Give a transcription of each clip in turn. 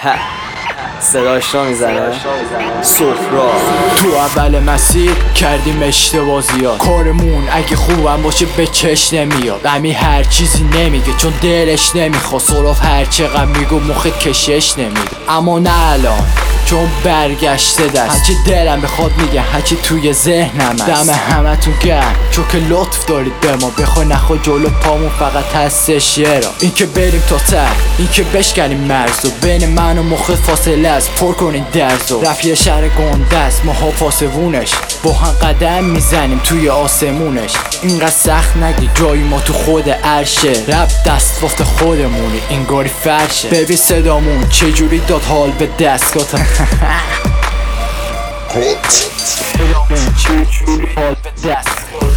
صداش رو میزنه سفرا. تو اول مسیر کردیم اشتبازی ها، کارمون اگه خوبم باشه به چش نمیاد. امی هر چیزی نمیگه چون دلش نمیخواد، صراف هر چقدر میگو مخت کشش نمیده. اما نه الان چون برگشته دست، هرچی دلم بخواد میگه، هرچی توی ذهنم هست. دم همتون گرم چون که لطف دارید به ما، بخوای نخوای جلو پامون فقط هستش یه را. این که بریم تا ته، این که بشکنیم مرزو، بین من و مخت فاصله است، پر کنین درزو. رفیه شهر گنده است ماها پاسبونش، با هم قدم میزنیم توی آسمونش. اینقدر سخت نگی جایی ما تو خود عرشه، رب دست وافت خودمونی انگاری فرشه. ببین صدامون چجوری داد حال به دستگاه چجوری حال به دست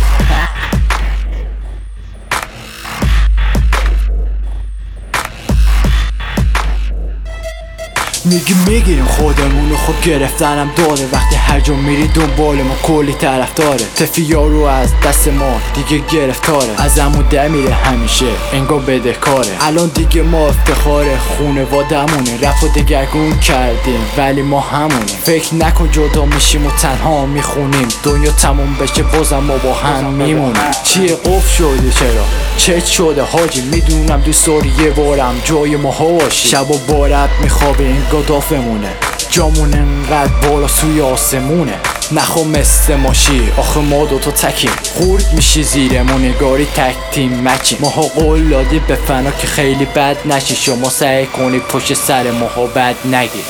میگیریم خودمونو، خود گرفتنم داره. وقتی هر جا میری دنبال ما کلی طرف داره. تفی یارو از دست ما دیگه گرفتاره، ازمون در میره همیشه انگار بدهکاره. الان دیگه ما افتخاره خونوادمونه، رفت و دگرگون کردیم ولی ما همونه. فکر نکن جدا میشیم و تنها میخونیم، دنیا تموم بشه بازم ما با هم میمونیم. چیه قفل شده چرا چت شده حاجی؟ میدونم دوست داری یه بارم جای ما باشی. شب و بارت میخوابه انگار دافمونه، جامون انقدر بالا سوی آسمونه. نخوا مثل ماشی آخه ما دوتا تکیم، خورد میشی زیرمون نگاری تک تیم مچیم. ماها قول دادی به فنا که خیلی بد نشی، شما سعی کنید پشت سر ماها بد نگیر.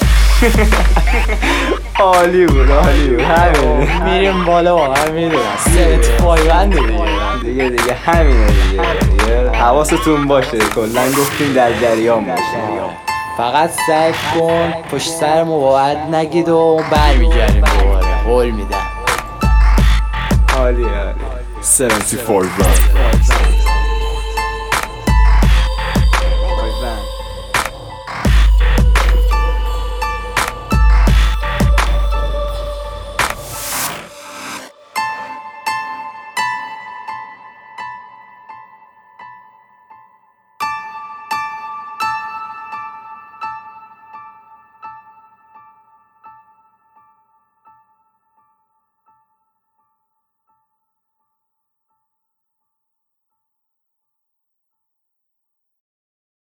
عالی بود عالی بود. همین میریم بالا واقعا میدونم سرت پایبنده دیگه همینه دیگه. حواستون باشه کلا گفتیم در جریان باشه. فقط سعی کن پشت سر ما باید نگید و برمیگردیم دوباره. قول میدم. عالی 75 run.